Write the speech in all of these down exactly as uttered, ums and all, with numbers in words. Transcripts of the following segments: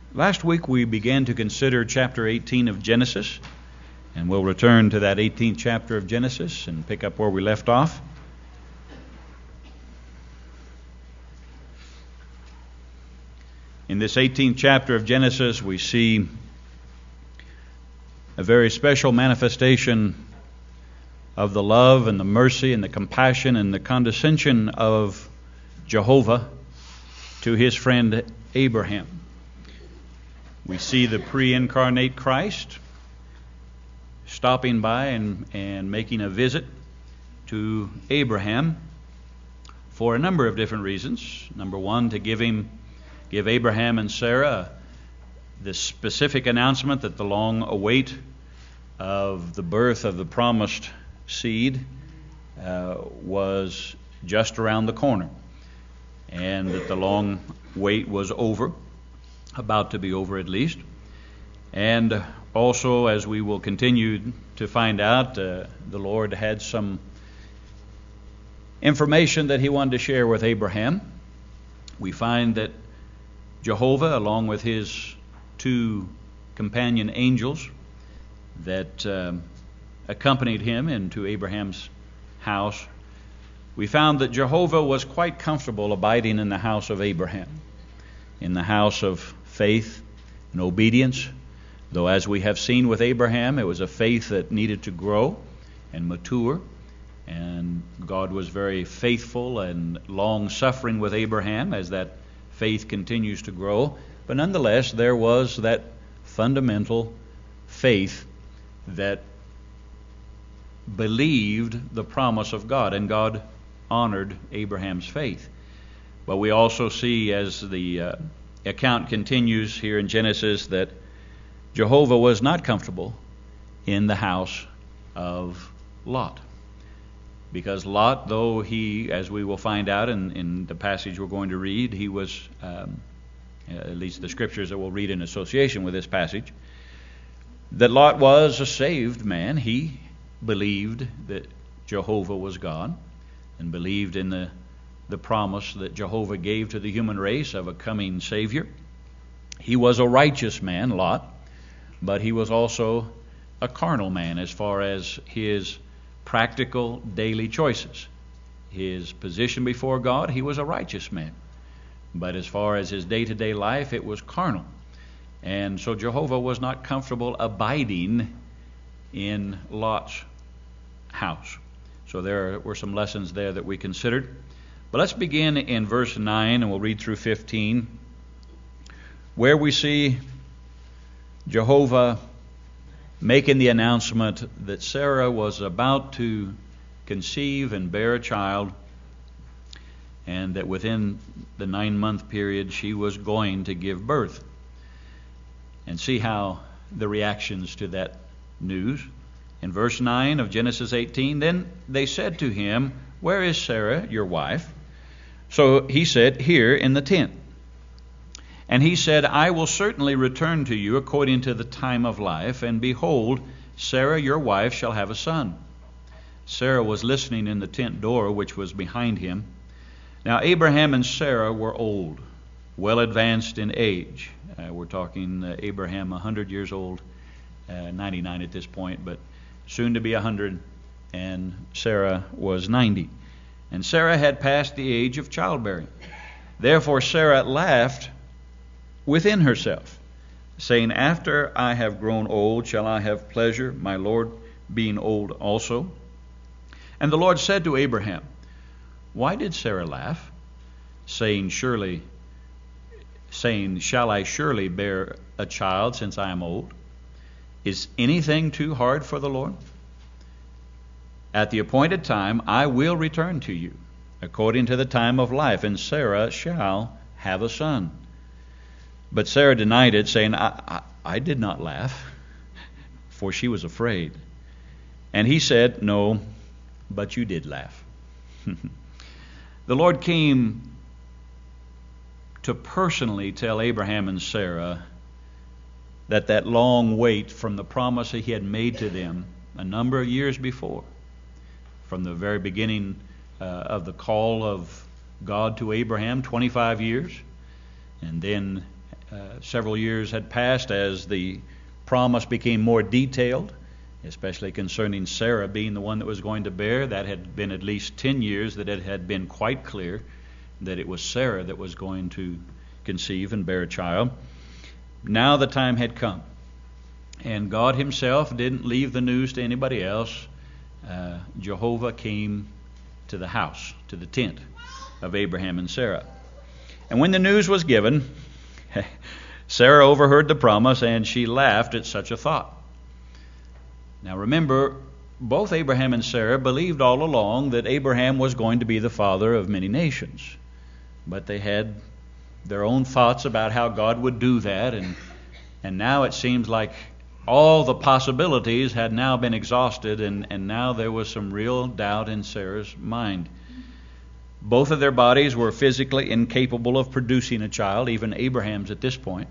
Last week we began to consider chapter eighteen of Genesis, and we'll return to that eighteenth chapter of Genesis and pick up where we left off. In this eighteenth chapter of Genesis, we see a very special manifestation of the love and the mercy and the compassion and the condescension of Jehovah to his friend Abraham. We see the pre-incarnate Christ stopping by and, and making a visit to Abraham for a number of different reasons. Number one, to give him, give Abraham and Sarah the specific announcement that the long await of the birth of the promised seed uh, was just around the corner, and that the long wait was over. About to be over at least. And also, as we will continue to find out, uh, the Lord had some information that he wanted to share with Abraham. We find that Jehovah, along with his two companion angels that um, accompanied him into Abraham's house, we found that Jehovah was quite comfortable abiding in the house of Abraham, in the house of faith and obedience, though as we have seen with Abraham, it was a faith that needed to grow and mature, and God was very faithful and long-suffering with Abraham as that faith continues to grow. But nonetheless, there was that fundamental faith that believed the promise of God, and God honored Abraham's faith. But we also see, as the uh, account continues here in Genesis, that Jehovah was not comfortable in the house of Lot. Because Lot, though he, as we will find out in, in the passage we're going to read, he was, um, at least the scriptures that we'll read in association with this passage, that Lot was a saved man. He believed that Jehovah was God and believed in the the promise that Jehovah gave to the human race of a coming Savior. He was a righteous man, Lot, but he was also a carnal man as far as his practical daily choices. His position before God, he was a righteous man. But as far as his day-to-day life, it was carnal. And so Jehovah was not comfortable abiding in Lot's house. So there were some lessons there that we considered. But let's begin in verse nine, and we'll read through fifteen, where we see Jehovah making the announcement that Sarah was about to conceive and bear a child, and that within the nine-month period she was going to give birth. And see how the reactions to that news. In verse nine of Genesis eighteen, then they said to him, "Where is Sarah, your wife?" So he said, "Here in the tent." And he said, "I will certainly return to you according to the time of life, and behold, Sarah your wife shall have a son." Sarah was listening in the tent door, which was behind him. Now Abraham and Sarah were old, well advanced in age. Uh, we're talking uh, Abraham one hundred years old, uh, ninety-nine at this point, but soon to be one hundred, and Sarah was ninety. And Sarah had passed the age of childbearing. Therefore Sarah laughed within herself, saying, "After I have grown old, shall I have pleasure, my Lord being old also?" And the Lord said to Abraham, "Why did Sarah laugh, saying, surely, saying, shall I surely bear a child since I am old? Is anything too hard for the Lord? At the appointed time I will return to you, according to the time of life, and Sarah shall have a son." But Sarah denied it, saying, I, I, I did not laugh, for she was afraid. And he said, "No, but you did laugh." The Lord came to personally tell Abraham and Sarah that that long wait from the promise he had made to them a number of years before, from the very beginning uh, of the call of God to Abraham, twenty-five years, and then Uh, several years had passed as the promise became more detailed, especially concerning Sarah being the one that was going to bear. That had been at least ten years that it had been quite clear that it was Sarah that was going to conceive and bear a child. Now the time had come, and God himself didn't leave the news to anybody else. Uh, Jehovah came to the house, to the tent of Abraham and Sarah. And when the news was given, Sarah overheard the promise, and she laughed at such a thought. Now remember, both Abraham and Sarah believed all along that Abraham was going to be the father of many nations. But they had their own thoughts about how God would do that, and and now it seems like all the possibilities had now been exhausted, and, and now there was some real doubt in Sarah's mind. Both of their bodies were physically incapable of producing a child, even Abraham's at this point.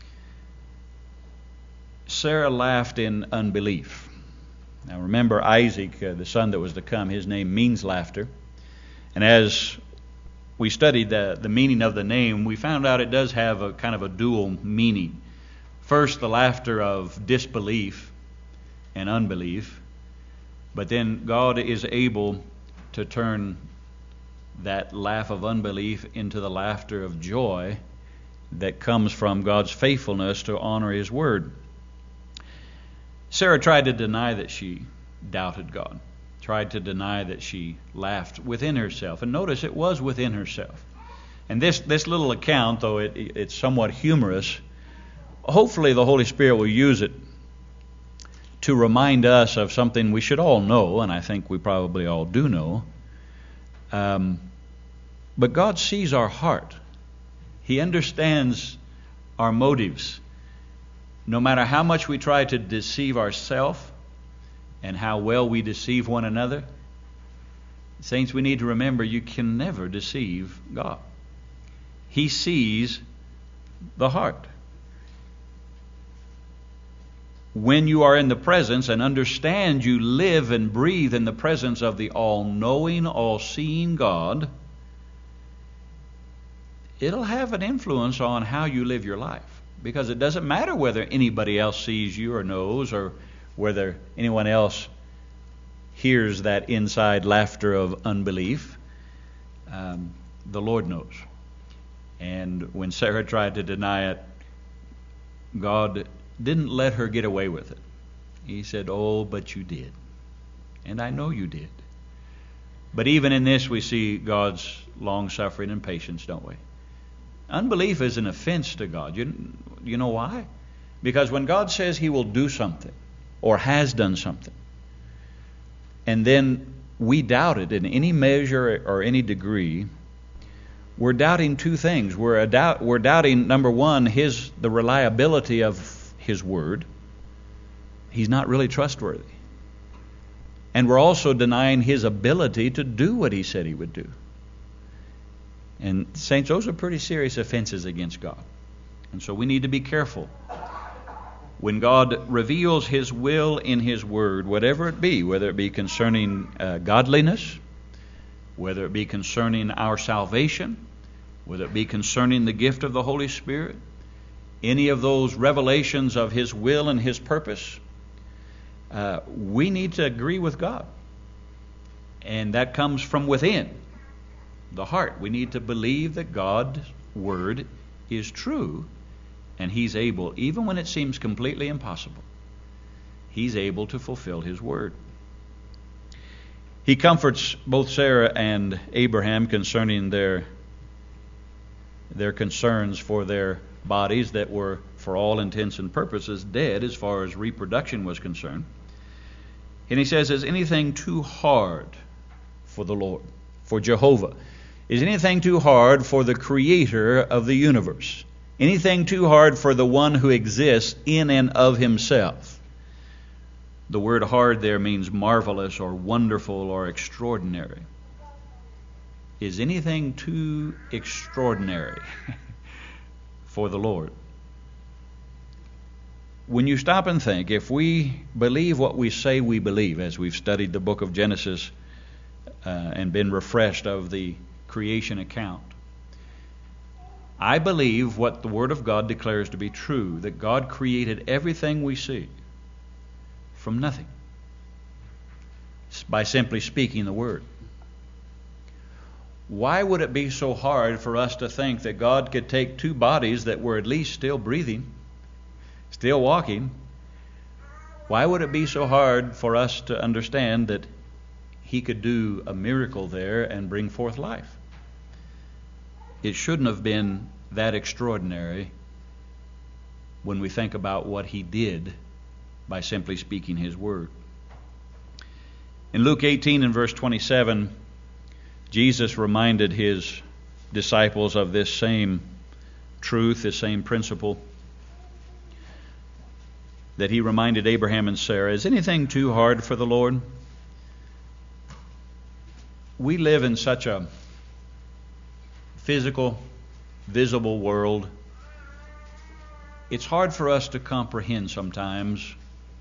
Sarah laughed in unbelief. Now remember, Isaac, uh, the son that was to come, his name means laughter. And as we studied the, the meaning of the name, we found out it does have a kind of a dual meaning. First, the laughter of disbelief and unbelief. But then God is able to turn that laugh of unbelief into the laughter of joy that comes from God's faithfulness to honor his word. Sarah tried to deny that she doubted God, tried to deny that she laughed within herself. And notice it was within herself. And this, this little account, though it, it's somewhat humorous, hopefully the Holy Spirit will use it to remind us of something we should all know, and I think we probably all do know. Um, but God sees our heart. He understands our motives. No matter how much we try to deceive ourselves and how well we deceive one another, saints, we need to remember you can never deceive God. He sees the heart. When you are in the presence and understand you live and breathe in the presence of the all-knowing, all-seeing God, it'll have an influence on how you live your life. Because it doesn't matter whether anybody else sees you or knows, or whether anyone else hears that inside laughter of unbelief. Um, the Lord knows. And when Sarah tried to deny it, God didn't let her get away with it. He said, "Oh, but you did. And I know you did." But even in this we see God's long-suffering and patience, don't we? Unbelief is an offense to God. You, you know why? Because when God says he will do something, or has done something, and then we doubt it in any measure or any degree, we're doubting two things. We're, a doubt, we're doubting, number one, his the reliability of his word. He's not really trustworthy. And we're also denying his ability to do what he said he would do. And saints, those are pretty serious offenses against God. And so we need to be careful. When God reveals his will in his word, whatever it be, whether it be concerning uh, godliness, whether it be concerning our salvation, whether it be concerning the gift of the Holy Spirit, any of those revelations of his will and his purpose, uh, we need to agree with God. And that comes from within the heart. We need to believe that God's word is true, and he's able, even when it seems completely impossible, he's able to fulfill his word. He comforts both Sarah and Abraham concerning their their concerns for their bodies that were, for all intents and purposes, dead as far as reproduction was concerned. And he says, is anything too hard for the Lord, for Jehovah? Is anything too hard for the creator of the universe? Anything too hard for the one who exists in and of himself? The word hard there means marvelous or wonderful or extraordinary. Is anything too extraordinary for the Lord? When you stop and think, if we believe what we say we believe, as we've studied the book of Genesis uh, and been refreshed of the creation account, I believe what the Word of God declares to be true, that God created everything we see from nothing by simply speaking the Word. Why would it be so hard for us to think that God could take two bodies that were at least still breathing, still walking? Why would it be so hard for us to understand that He could do a miracle there and bring forth life? It shouldn't have been that extraordinary when we think about what He did by simply speaking His Word. In Luke eighteen and verse twenty-seven, Jesus reminded His disciples of this same truth, this same principle, that He reminded Abraham and Sarah. Is anything too hard for the Lord? We live in such a physical, visible world. It's hard for us to comprehend sometimes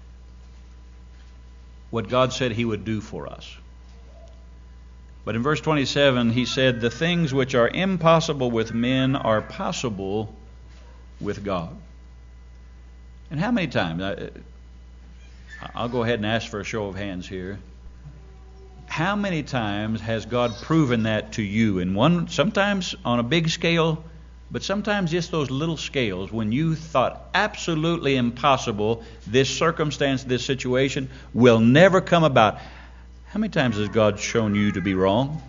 what God said He would do for us. But in verse twenty-seven, He said, the things which are impossible with men are possible with God. And how many times, I, I'll go ahead and ask for a show of hands here. How many times has God proven that to you? In one, sometimes on a big scale, but sometimes just those little scales when you thought absolutely impossible, this circumstance, this situation will never come about. How many times has God shown you to be wrong?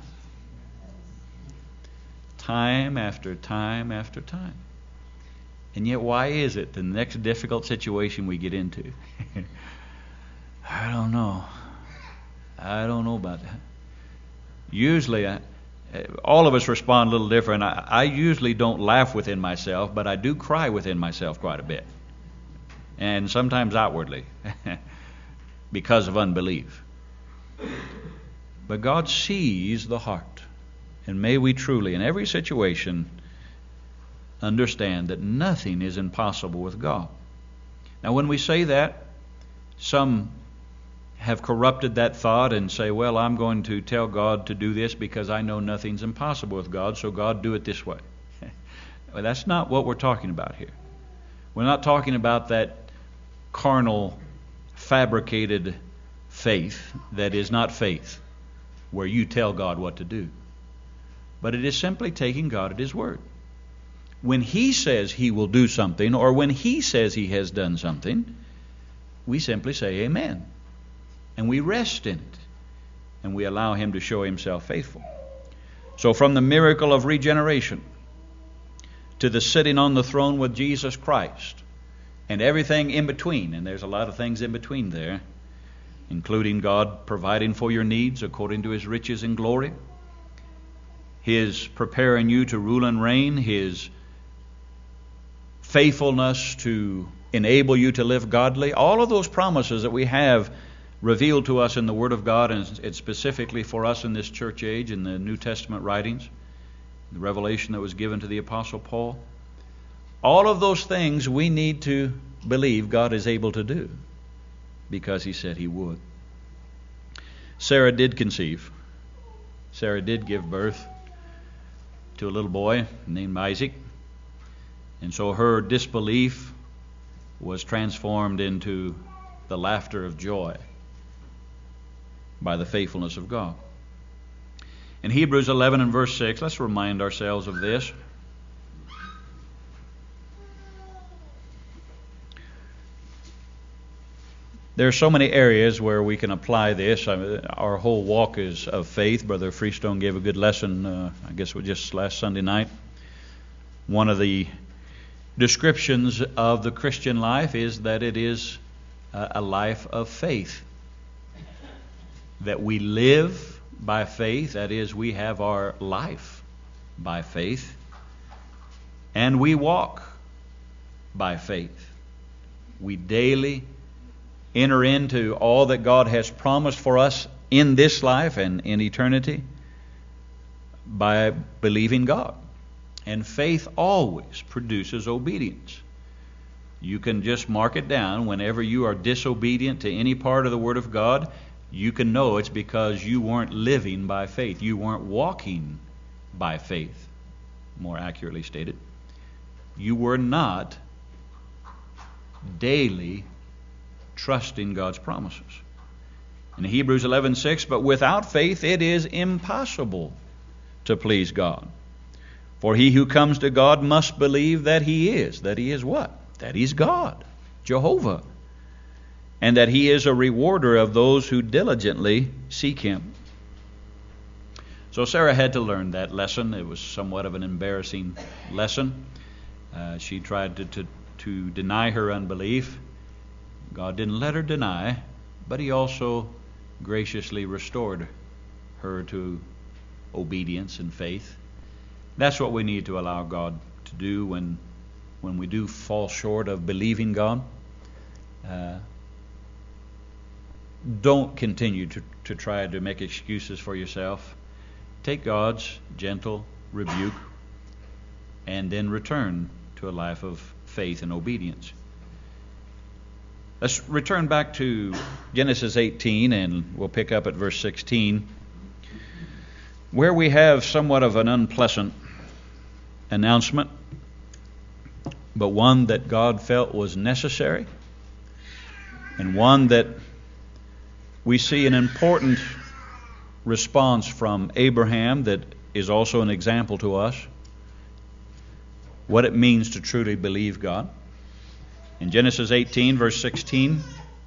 Time after time after time. And yet why is it the next difficult situation we get into? I don't know. I don't know about that. Usually, I, all of us respond a little different. I, I usually don't laugh within myself, but I do cry within myself quite a bit. And sometimes outwardly because of unbelief. But God sees the heart. And may we truly, in every situation, understand that nothing is impossible with God. Now, when we say that, some have corrupted that thought and say, well, I'm going to tell God to do this because I know nothing's impossible with God, so God, do it this way. Well, that's not what we're talking about here. We're not talking about that carnal, fabricated faith that is not faith, where you tell God what to do. But it is simply taking God at His word. When He says He will do something, or when He says He has done something, we simply say amen. And we rest in it. And we allow Him to show Himself faithful. So from the miracle of regeneration to the sitting on the throne with Jesus Christ and everything in between, and there's a lot of things in between there, including God providing for your needs according to His riches and glory, His preparing you to rule and reign, His faithfulness to enable you to live godly, all of those promises that we have revealed to us in the Word of God, and it's specifically for us in this church age, in the New Testament writings, the revelation that was given to the Apostle Paul. All of those things we need to believe God is able to do because He said He would. Sarah did conceive. Sarah did give birth to a little boy named Isaac. And so her disbelief was transformed into the laughter of joy by the faithfulness of God. In Hebrews eleven and verse six, let's remind ourselves of this. There are so many areas where we can apply this. I mean, our whole walk is of faith. Brother Freestone gave a good lesson, uh, I guess it was just last Sunday night. One of the descriptions of the Christian life is that it is a life of faith. That we live by faith, that is, we have our life by faith, and we walk by faith. We daily enter into all that God has promised for us in this life and in eternity by believing God. And faith always produces obedience. You can just mark it down. Whenever you are disobedient to any part of the Word of God, you can know it's because you weren't living by faith. You weren't walking by faith, more accurately stated. you were not daily trusting God's promises. In Hebrews eleven six, but without faith it is impossible to please God. For he who comes to God must believe that he is. That he is what? That he's God, Jehovah. And that he is a rewarder of those who diligently seek him. So Sarah had to learn that lesson. It was somewhat of an embarrassing lesson. Uh, she tried to, to, to deny her unbelief. God didn't let her deny, but he also graciously restored her to obedience and faith. That's what we need to allow God to do when when we do fall short of believing God. Uh, don't continue to, to try to make excuses for yourself. Take God's gentle rebuke and then return to a life of faith and obedience. Let's return back to Genesis eighteen, and we'll pick up at verse sixteen, where we have somewhat of an unpleasant announcement, but one that God felt was necessary, and one that we see an important response from Abraham that is also an example to us, what it means to truly believe God. In Genesis eighteen, verse sixteen,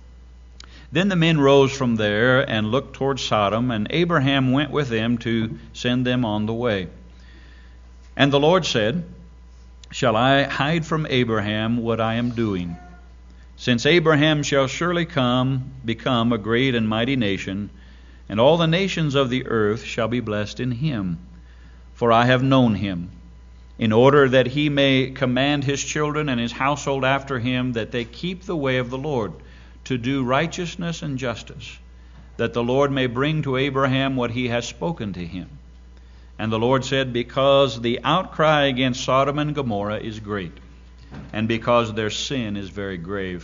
then the men rose from there and looked toward Sodom, and Abraham went with them to send them on the way. And the Lord said, shall I hide from Abraham what I am doing? Since Abraham shall surely come, become a great and mighty nation, and all the nations of the earth shall be blessed in him. For I have known him, in order that he may command his children and his household after him, that they keep the way of the Lord, to do righteousness and justice, that the Lord may bring to Abraham what he has spoken to him. And the Lord said, because the outcry against Sodom and Gomorrah is great, and because their sin is very grave,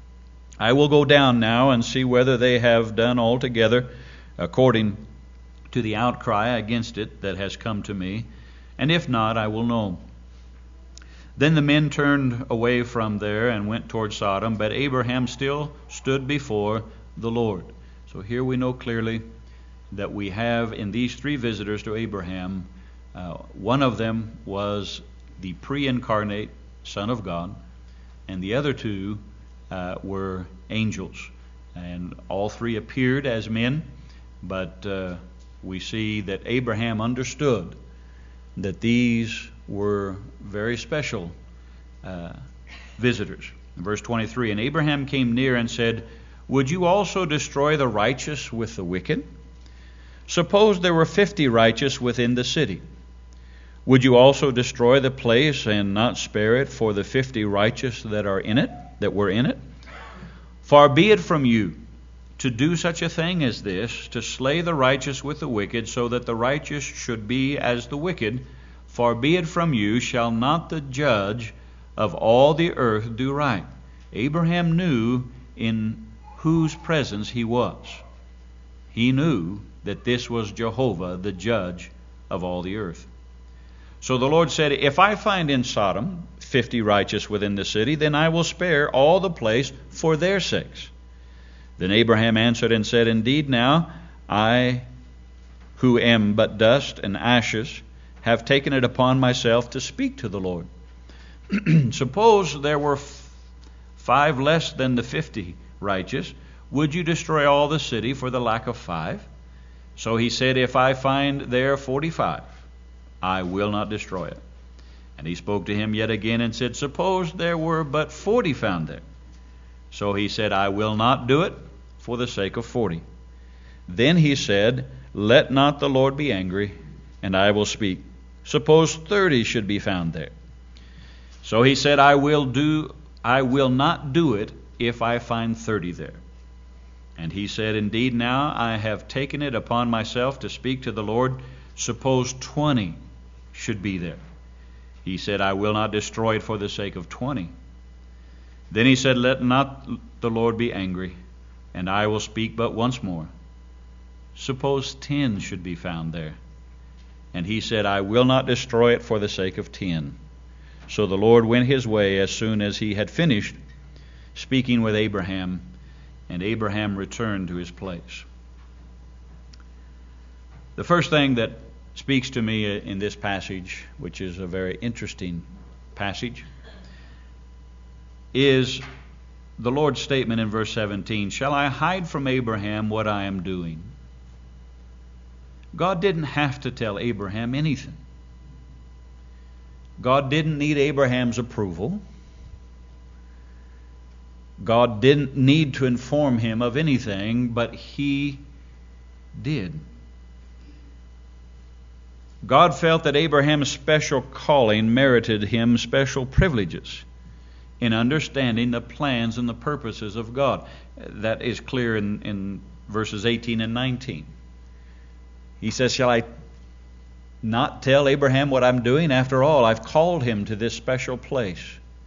I will go down now and see whether they have done altogether according to the outcry against it that has come to me, and if not, I will know. Then the men turned away from there and went toward Sodom, but Abraham still stood before the Lord. So here we know clearly that we have in these three visitors to Abraham, uh, one of them was the pre-incarnate Son of God, and the other two uh, were angels. And all three appeared as men, but uh, we see that Abraham understood that these were very special uh, visitors. In verse twenty-three, and Abraham came near and said, would you also destroy the righteous with the wicked? Suppose there were fifty righteous within the city. Would you also destroy the place and not spare it for the fifty righteous that are in it, that were in it? Far be it from you to do such a thing as this, to slay the righteous with the wicked, so that the righteous should be as the wicked. Far be it from you, shall not the judge of all the earth do right? Abraham knew in whose presence he was. He knew that this was Jehovah, the judge of all the earth. So the Lord said, if I find in Sodom fifty righteous within the city, then I will spare all the place for their sakes. Then Abraham answered and said, indeed now I, who am but dust and ashes, have taken it upon myself to speak to the Lord. Suppose there were f- five less than the fifty righteous, would you destroy all the city for the lack of five? So he said, if I find there forty-five, I will not destroy it. And he spoke to him yet again and said, suppose there were but forty found there. So he said, I will not do it for the sake of forty. Then he said, let not the Lord be angry, and I will speak. Suppose thirty should be found there. So he said, I will do, I will not do it if I find thirty there. And he said, indeed now I have taken it upon myself to speak to the Lord. Suppose twenty should be there. He said, I will not destroy it for the sake of twenty. Then he said, let not the Lord be angry, and I will speak but once more. Suppose ten should be found there. And he said, I will not destroy it for the sake of ten. So the Lord went his way as soon as he had finished speaking with Abraham, and Abraham returned to his place. The first thing that speaks to me in this passage, which is a very interesting passage, is the Lord's statement in verse seventeen, "Shall I hide from Abraham what I am doing?" God didn't have to tell Abraham anything. God didn't need Abraham's approval. God didn't need to inform him of anything, but he did. God felt that Abraham's special calling merited him special privileges in understanding the plans and the purposes of God. That is clear in, in verses eighteen and nineteen. He says, "Shall I not tell Abraham what I'm doing? After all, I've called him to this special place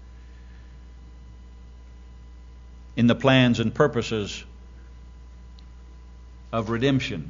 in the plans and purposes of redemption."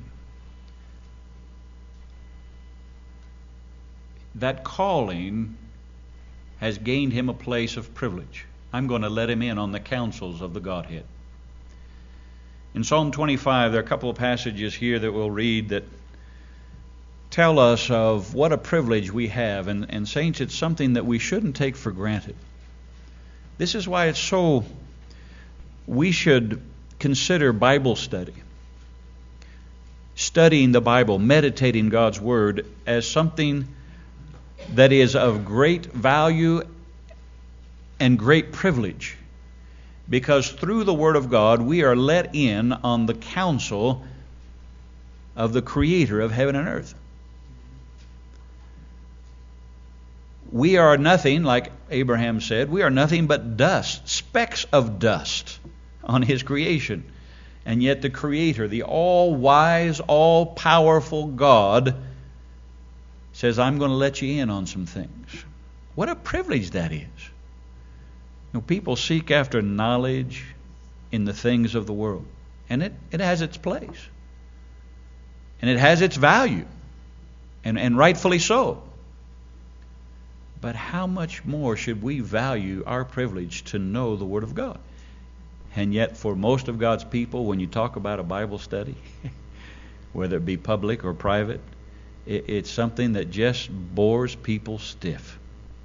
That calling has gained him a place of privilege. I'm going to let him in on the counsels of the Godhead. In Psalm twenty-five, there are a couple of passages here that we'll read that tell us of what a privilege we have. And, and saints, it's something that we shouldn't take for granted. This is why it's so, we should consider Bible study, studying the Bible, meditating God's Word as something that is of great value and great privilege. Because through the Word of God, we are let in on the counsel of the Creator of heaven and earth. We are nothing, like Abraham said, we are nothing but dust, specks of dust on His creation. And yet the Creator, the all-wise, all-powerful God, says, I'm going to let you in on some things. What a privilege that is. You know, people seek after knowledge in the things of the world. And it, it has its place. And it has its value. And, and rightfully so. But how much more should we value our privilege to know the Word of God? And yet for most of God's people, when you talk about a Bible study, whether it be public or private, it, it's something that just bores people stiff.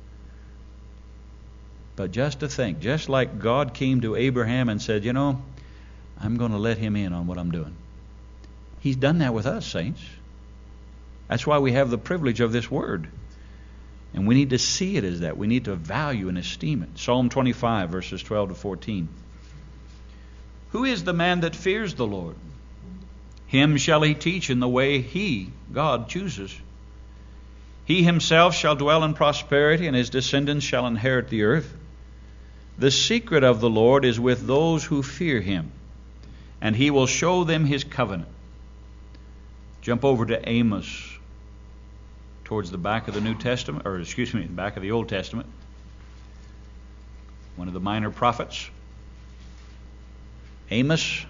But just to think, just like God came to Abraham and said, you know, I'm going to let him in on what I'm doing. He's done that with us, saints. That's why we have the privilege of this Word. And we need to see it as that. We need to value and esteem it. Psalm twenty-five, verses twelve to fourteen. Who is the man that fears the Lord? Him shall he teach in the way he, God, chooses. He himself shall dwell in prosperity, and his descendants shall inherit the earth. The secret of the Lord is with those who fear him, and he will show them his covenant. Jump over to Amos, towards the back of the New Testament, or excuse me, the back of the Old Testament. One of the minor prophets. Amos,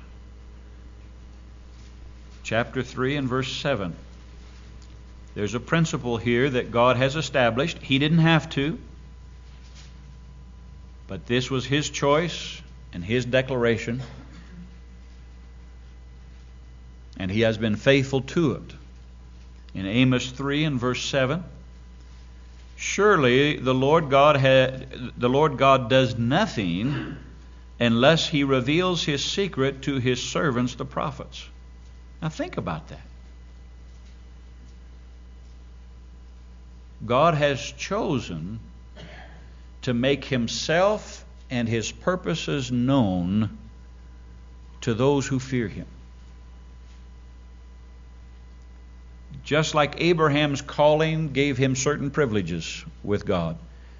chapter three and verse seven. There's a principle here that God has established. He didn't have to, but this was His choice and His declaration, and He has been faithful to it. In Amos three and verse seven, surely the Lord God had, the Lord God does nothing unless He reveals His secret to His servants, the prophets. Now think about that. God has chosen to make Himself and His purposes known to those who fear Him. Just like Abraham's calling gave him certain privileges with God.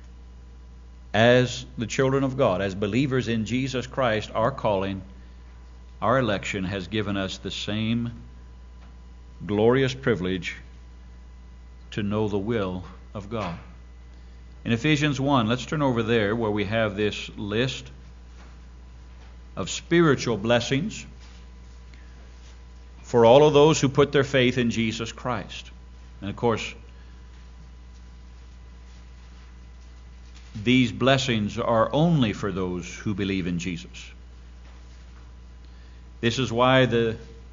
As the children of God, as believers in Jesus Christ, our calling, our election has given us the same glorious privilege to know the will of God. In Ephesians one, let's turn over there where we have this list of spiritual blessings for all of those who put their faith in Jesus Christ. And of course, these blessings are only for those who believe in Jesus. This is why the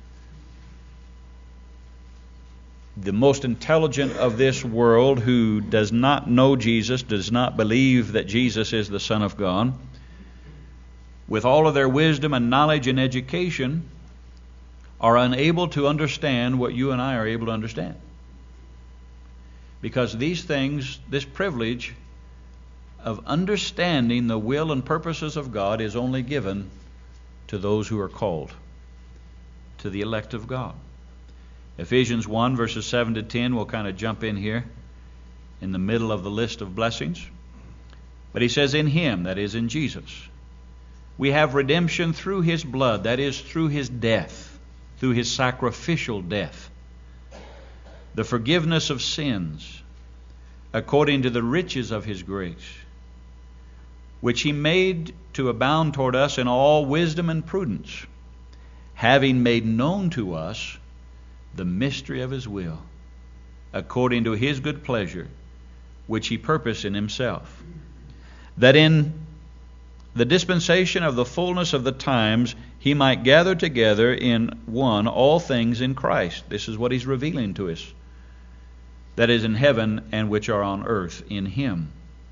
the most intelligent of this world, who does not know Jesus, does not believe that Jesus is the Son of God, with all of their wisdom and knowledge and education, are unable to understand what you and I are able to understand. Because these things, this privilege of understanding the will and purposes of God, is only given to those who are called, to the elect of God. Ephesians one, verses seven to ten, we'll kind of jump in here in the middle of the list of blessings. But he says, in Him, that is in Jesus, we have redemption through His blood, that is through His death, through His sacrificial death, the forgiveness of sins, according to the riches of His grace, which He made to abound toward us in all wisdom and prudence, having made known to us the mystery of His will, according to His good pleasure, which He purposed in Himself, that in the dispensation of the fullness of the times He might gather together in one all things in Christ. This is what He's revealing to us, that is in heaven and which are on earth, in Him.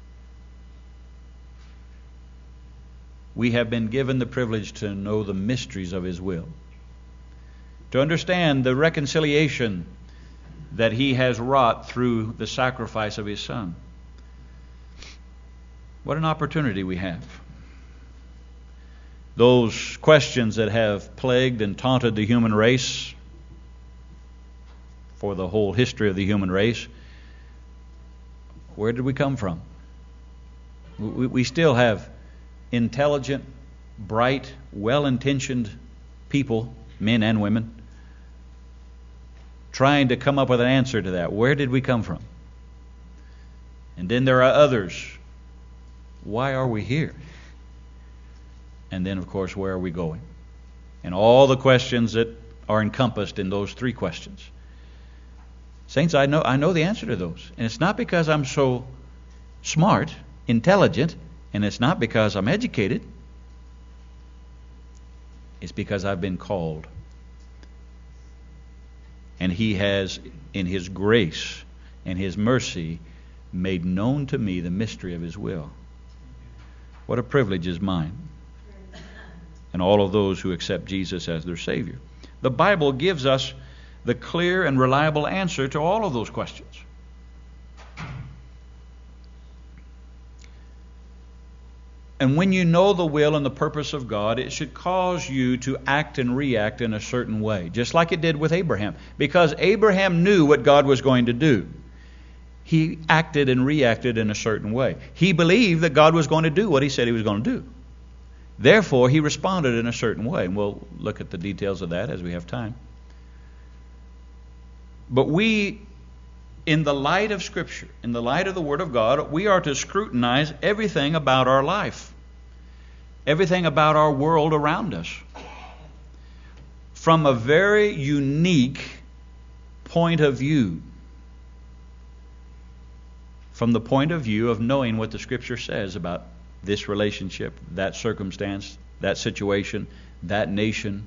We have been given the privilege to know the mysteries of His will, to understand the reconciliation that He has wrought through the sacrifice of His Son. What an opportunity we have. Those questions that have plagued and taunted the human race for the whole history of the human race, where did we come from? We, we still have intelligent, bright, well-intentioned people, men and women, trying to come up with an answer to that. Where did we come from? And then there are others. Why are we here? And then, of course, where are we going? And all the questions that are encompassed in those three questions. Saints, I know I know the answer to those. And it's not because I'm so smart, intelligent, and it's not because I'm educated. It's because I've been called. And He has, in His grace and His mercy, made known to me the mystery of His will. What a privilege is mine, and all of those who accept Jesus as their Savior. The Bible gives us the clear and reliable answer to all of those questions. And when you know the will and the purpose of God, it should cause you to act and react in a certain way, just like it did with Abraham. Because Abraham knew what God was going to do, he acted and reacted in a certain way. He believed that God was going to do what He said He was going to do. Therefore, he responded in a certain way. And we'll look at the details of that as we have time. But we, in the light of Scripture, in the light of the Word of God, we are to scrutinize everything about our life, everything about our world around us, from a very unique point of view. From the point of view of knowing what the Scripture says about this relationship, that circumstance, that situation, that nation,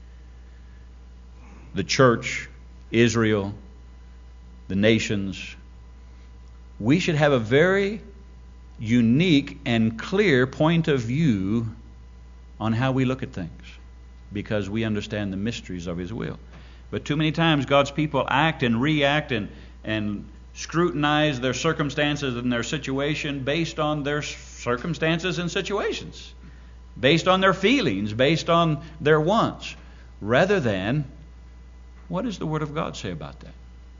the church, Israel, the nations. We should have a very unique and clear point of view on how we look at things, because we understand the mysteries of His will. But too many times God's people act and react and, and scrutinize their circumstances and their situation based on their circumstances and situations, based on their feelings, based on their wants, rather than, what does the Word of God say about that?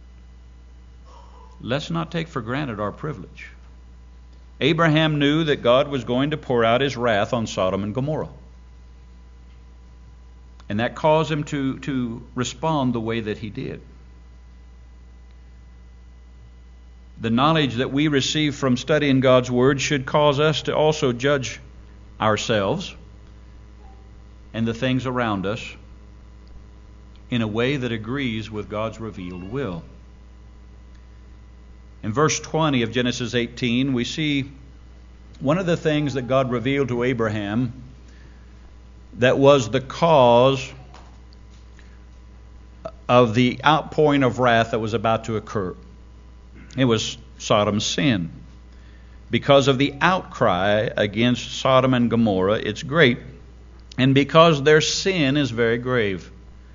Let's not take for granted our privilege. Abraham knew that God was going to pour out His wrath on Sodom and Gomorrah. And that caused him to, to respond the way that he did. The knowledge that we receive from studying God's Word should cause us to also judge ourselves and the things around us in a way that agrees with God's revealed will. In verse twenty of Genesis eighteen, we see one of the things that God revealed to Abraham that was the cause of the outpouring of wrath that was about to occur. It was Sodom's sin. Because of the outcry against Sodom and Gomorrah, it's great, and because their sin is very grave.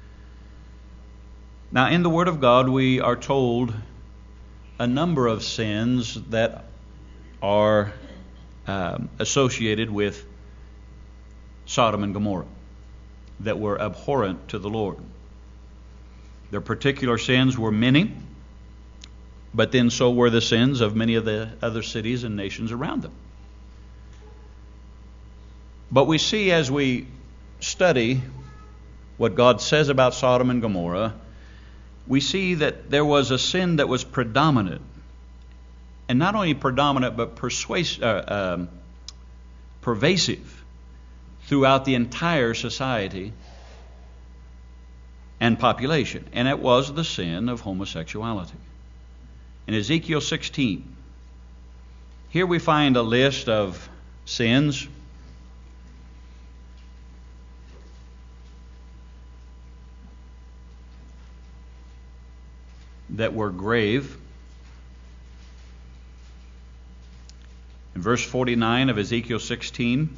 Now, in the Word of God, we are told a number of sins that are um, associated with Sodom and Gomorrah that were abhorrent to the Lord. Their particular sins were many, but then so were the sins of many of the other cities and nations around them. But we see as we study what God says about Sodom and Gomorrah, we see that there was a sin that was predominant. And not only predominant, but persuasive, uh, um, pervasive throughout the entire society and population. And it was the sin of homosexuality. In Ezekiel sixteen, here we find a list of sins that were grave. In verse forty-nine of Ezekiel sixteen,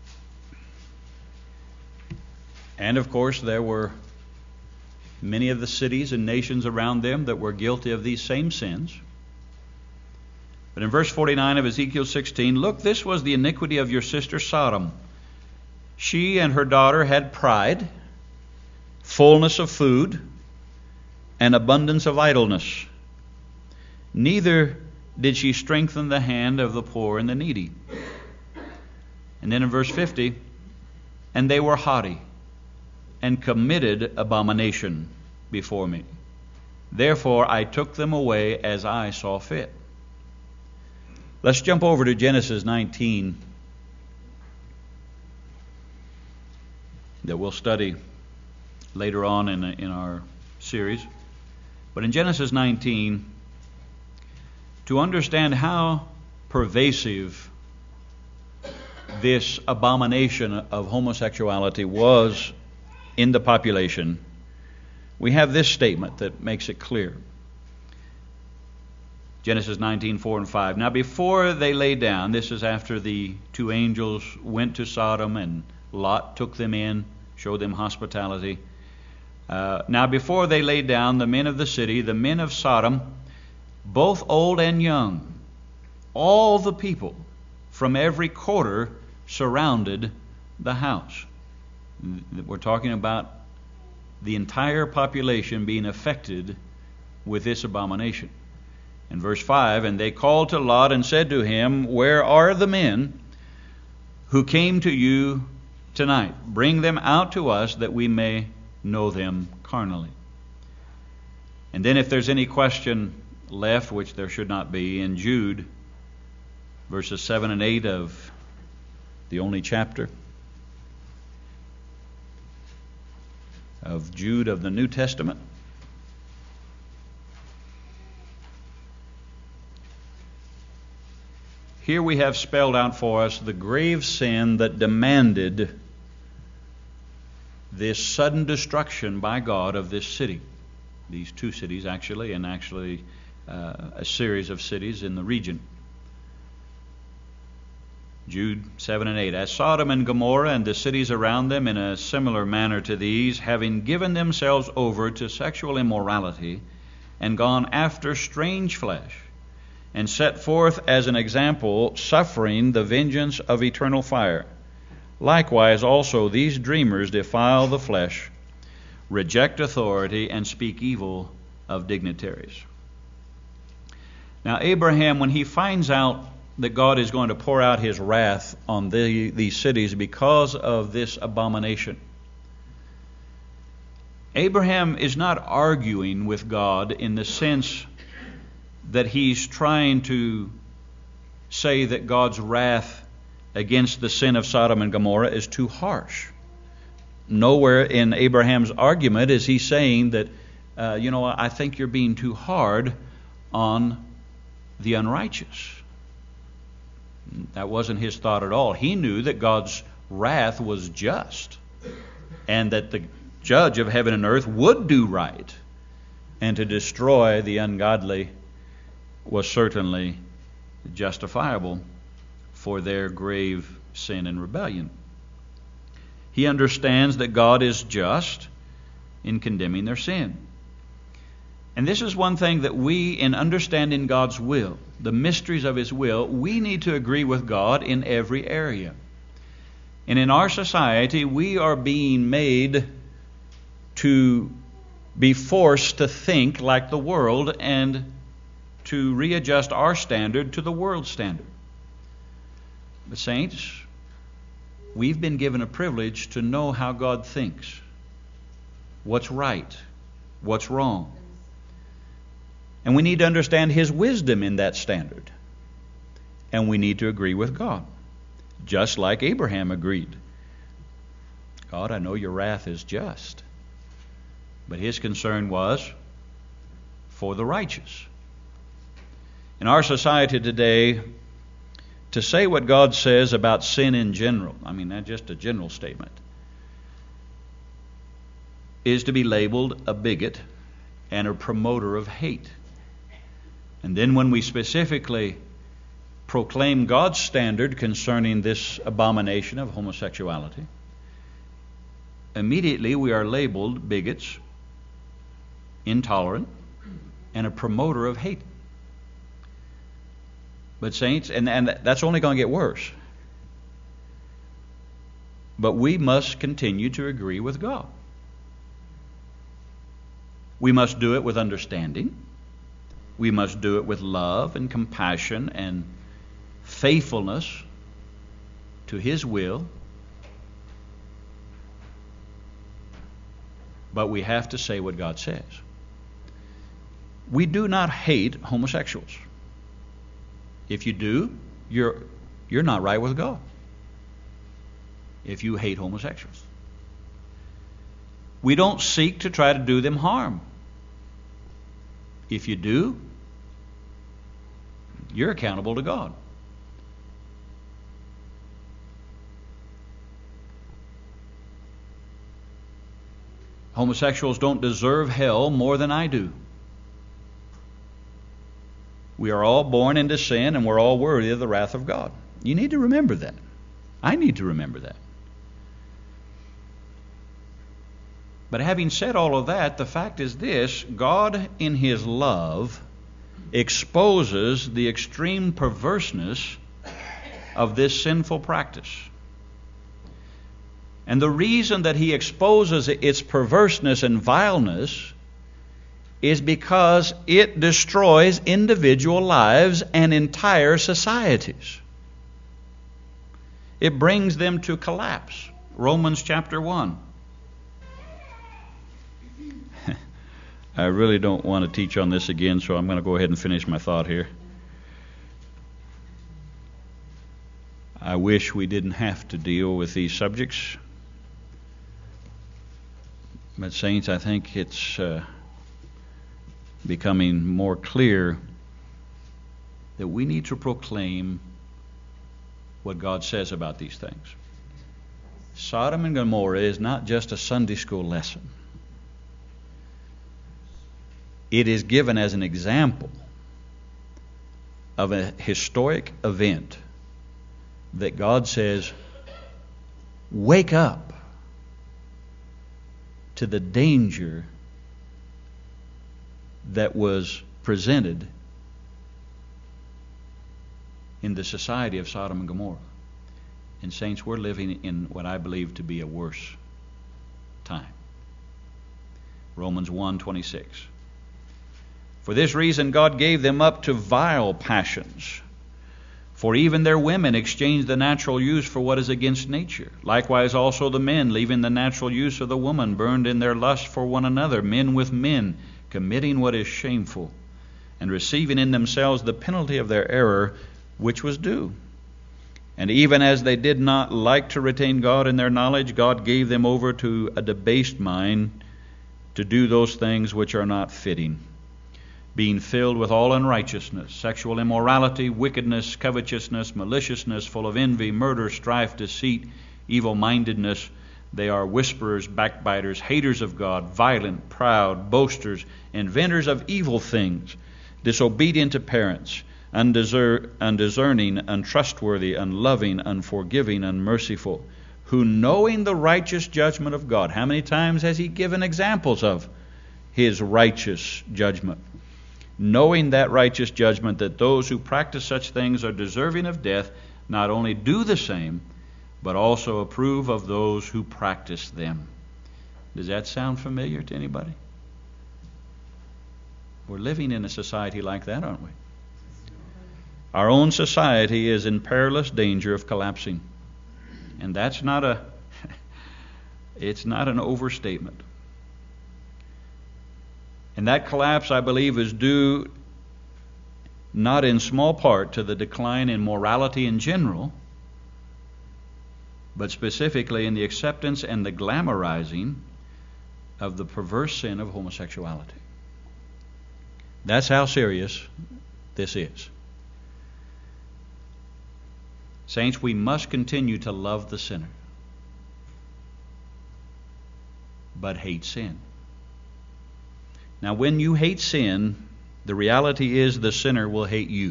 and of course there were many of the cities and nations around them that were guilty of these same sins. But in verse forty-nine of Ezekiel sixteen, look, this was the iniquity of your sister Sodom. She and her daughter had pride, fullness of food, and abundance of idleness. Neither did she strengthen the hand of the poor and the needy. And then in verse fifty, and they were haughty, and committed abomination before me. Therefore I took them away as I saw fit. Let's jump over to Genesis nineteen that we'll study later on in, in our series. But in Genesis nineteen, to understand how pervasive this abomination of homosexuality was in the population, we have this statement that makes it clear. Genesis nineteen, four and five. Now before they lay down, this is after the two angels went to Sodom and Lot took them in, showed them hospitality. Uh, now before they lay down, the men of the city, the men of Sodom, both old and young, all the people from every quarter surrounded the house. We're talking about the entire population being affected with this abomination. In verse five, and they called to Lot and said to him, where are the men who came to you tonight? Bring them out to us that we may know them carnally. And then if there's any question left, which there should not be, in Jude, verses seven and eight of the only chapter of Jude of the New Testament. Here we have spelled out for us the grave sin that demanded this sudden destruction by God of this city. These two cities actually, and actually uh, a series of cities in the region. Jude seven and eight. As Sodom and Gomorrah and the cities around them in a similar manner to these, having given themselves over to sexual immorality and gone after strange flesh, and set forth as an example, suffering the vengeance of eternal fire. Likewise also these dreamers defile the flesh, reject authority, and speak evil of dignitaries. Now Abraham, when he finds out that God is going to pour out his wrath on the, these cities because of this abomination, Abraham is not arguing with God in the sense that he's trying to say that God's wrath against the sin of Sodom and Gomorrah is too harsh. Nowhere in Abraham's argument is he saying that, uh, you know, I think you're being too hard on the unrighteous. That wasn't his thought at all. He knew that God's wrath was just, and that the judge of heaven and earth would do right, and to destroy the ungodly was certainly justifiable for their grave sin and rebellion. He understands that God is just in condemning their sin. And this is one thing that we, in understanding God's will, the mysteries of His will, we need to agree with God in every area. And in our society, we are being made to be forced to think like the world and to readjust our standard to the world's standard. But saints, we've been given a privilege to know how God thinks, what's right, what's wrong. And we need to understand His wisdom in that standard. And we need to agree with God, just like Abraham agreed. God, I know your wrath is just. But his concern was for the righteous. In our society today, to say what God says about sin in general, I mean, that's just a general statement, is to be labeled a bigot and a promoter of hate. And then when we specifically proclaim God's standard concerning this abomination of homosexuality, immediately we are labeled bigots, intolerant, and a promoter of hate. But saints, and, and that's only going to get worse. But we must continue to agree with God. We must do it with understanding. We must do it with love and compassion and faithfulness to His will. But we have to say what God says. We do not hate homosexuals. If you do, you're you're not right with God. If you hate homosexuals. We don't seek to try to do them harm. If you do, you're accountable to God. Homosexuals don't deserve hell more than I do. We are all born into sin, and we're all worthy of the wrath of God. You need to remember that. I need to remember that. But having said all of that, the fact is this: God, in His love, exposes the extreme perverseness of this sinful practice. And the reason that He exposes its perverseness and vileness is because it destroys individual lives and entire societies. It brings them to collapse. Romans chapter one. I really don't want to teach on this again, so I'm going to go ahead and finish my thought here. I wish we didn't have to deal with these subjects. But saints, I think it's uh, becoming more clear that we need to proclaim what God says about these things. Sodom and Gomorrah is not just a Sunday school lesson. It is given as an example of a historic event that God says, wake up to the danger that was presented in the society of Sodom and Gomorrah. And saints, we're living in what I believe to be a worse time. Romans one twenty-six. For this reason God gave them up to vile passions. For even their women exchanged the natural use for what is against nature. Likewise also the men, leaving the natural use of the woman, burned in their lust for one another, men with men, committing what is shameful, and receiving in themselves the penalty of their error, which was due. And even as they did not like to retain God in their knowledge, God gave them over to a debased mind to do those things which are not fitting, being filled with all unrighteousness, sexual immorality, wickedness, covetousness, maliciousness, full of envy, murder, strife, deceit, evil-mindedness. They are whisperers, backbiters, haters of God, violent, proud, boasters, inventors of evil things, disobedient to parents, undeser- undiscerning, untrustworthy, unloving, unforgiving, unmerciful, who knowing the righteous judgment of God. How many times has he given examples of his righteous judgment? Knowing that righteous judgment, that those who practice such things are deserving of death, not only do the same, but also approve of those who practice them. Does that sound familiar to anybody? We're living in a society like that, aren't we? Our own society is in perilous danger of collapsing. And that's not a it's not an overstatement. And that collapse, I believe, is due not in small part to the decline in morality in general, but specifically in the acceptance and the glamorizing of the perverse sin of homosexuality. That's how serious this is. Saints, we must continue to love the sinner, but hate sin. Now, when you hate sin, the reality is the sinner will hate you.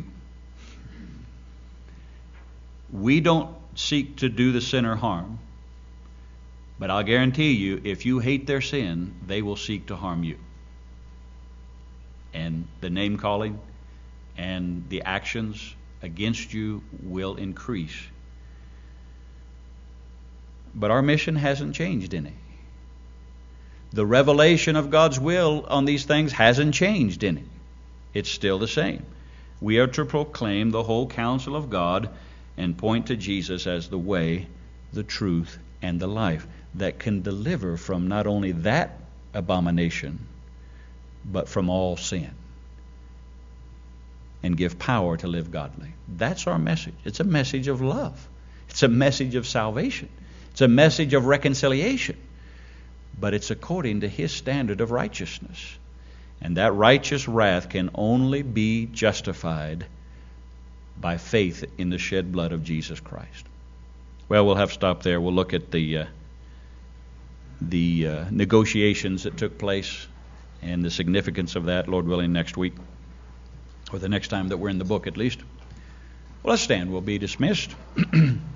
We don't seek to do the sinner harm, but I'll guarantee you, if you hate their sin, they will seek to harm you. And the name-calling and the actions against you will increase. But our mission hasn't changed any. The revelation of God's will on these things hasn't changed any. It's still the same. We are to proclaim the whole counsel of God and point to Jesus as the way, the truth, and the life that can deliver from not only that abomination, but from all sin, and give power to live godly. That's our message. It's a message of love. It's a message of salvation. It's a message of reconciliation. But it's according to His standard of righteousness. And that righteous wrath can only be justified by faith in the shed blood of Jesus Christ. Well, we'll have to stop there. We'll look at the uh, the uh, negotiations that took place and the significance of that, Lord willing, next week, or the next time that we're in the book at least. Well, let's stand. We'll be dismissed.